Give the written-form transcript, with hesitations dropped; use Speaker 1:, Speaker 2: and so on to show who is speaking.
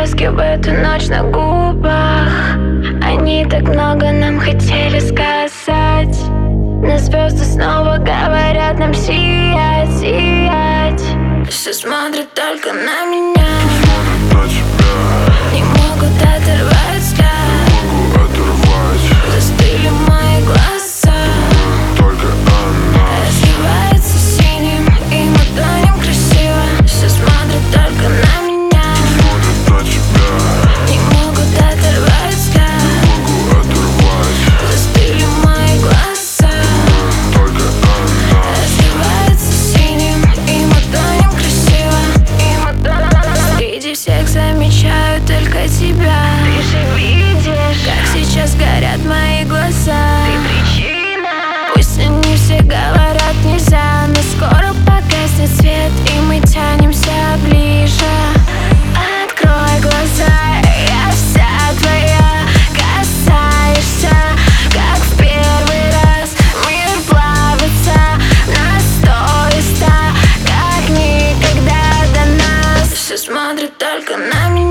Speaker 1: краски в эту ночь на губах. Они так много нам хотели сказать, но звезды снова говорят нам сиять, сиять. Все смотрят только на меня,
Speaker 2: смотрят на тебя,
Speaker 1: не могут оторвать взгляд.
Speaker 2: не могу оторвать.
Speaker 1: Застыли мои глаза,
Speaker 2: Только она
Speaker 1: разливается синим, и мы тонем красиво. Все смотрят только на меня,
Speaker 2: смотрят на тебя,
Speaker 1: не могут оторвать взгляд.
Speaker 2: не могу оторвать.
Speaker 1: Застыли мои глаза,
Speaker 2: Только она
Speaker 1: разливается синим, и мы тонем красиво, и мы тонем. Среди всех замечаю только тебя. Ты же видишь, как сейчас горят мои глаза. Ты причина. Пусть они все говорят нельзя, но скоро погаснет свет, и мы тянемся ближе. Открой глаза, я вся твоя, касаешься, как в первый раз. Мир плавится на 100 и 100, как никогда до нас. Все смотрят только на меня.